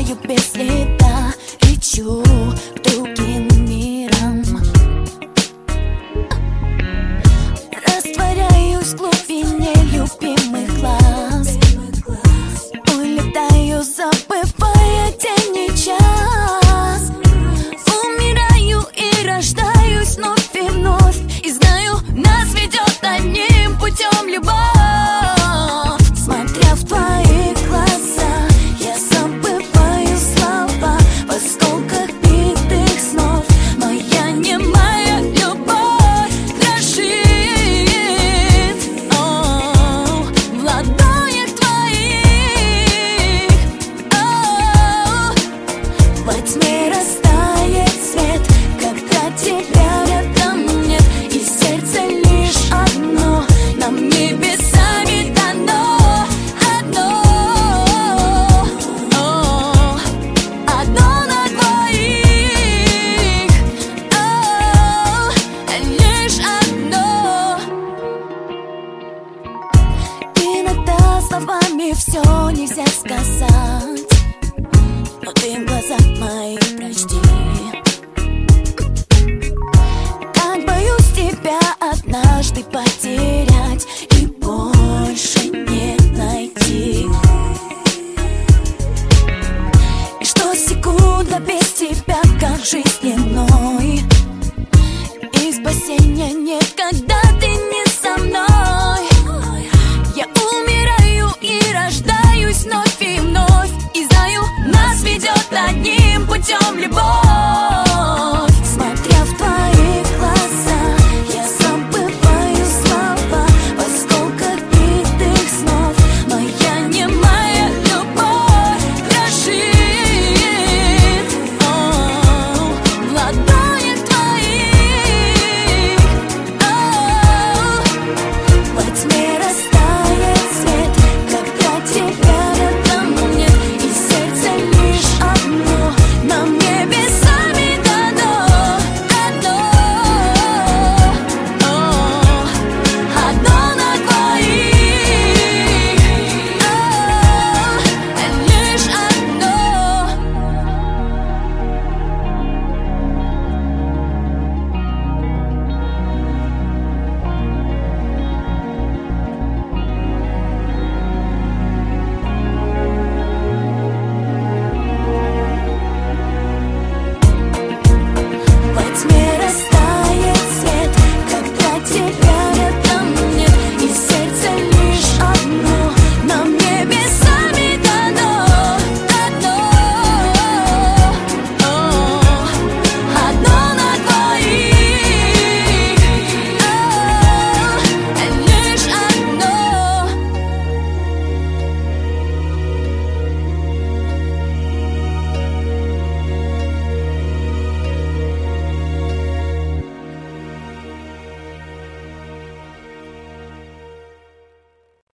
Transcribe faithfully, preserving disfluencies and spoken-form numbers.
исчезаю без следа, лечу к другим мирам, растворяюсь в глубине любимых глаз, улетаю, забывая день и час. Умираю и рождаюсь вновь и вновь, и знаю, нас ведет одним путем любовь. Смотря в твои глаза, я забываю слова в осколках битых снов. Моя немая любовь дрожит, о, в ладонях твоих, о, во тьме растает свет, когда тебя рядом нет, и сердце лишь одно нам небесами дано. Одно, о, одно на двоих, о, лишь одно. Иногда словами все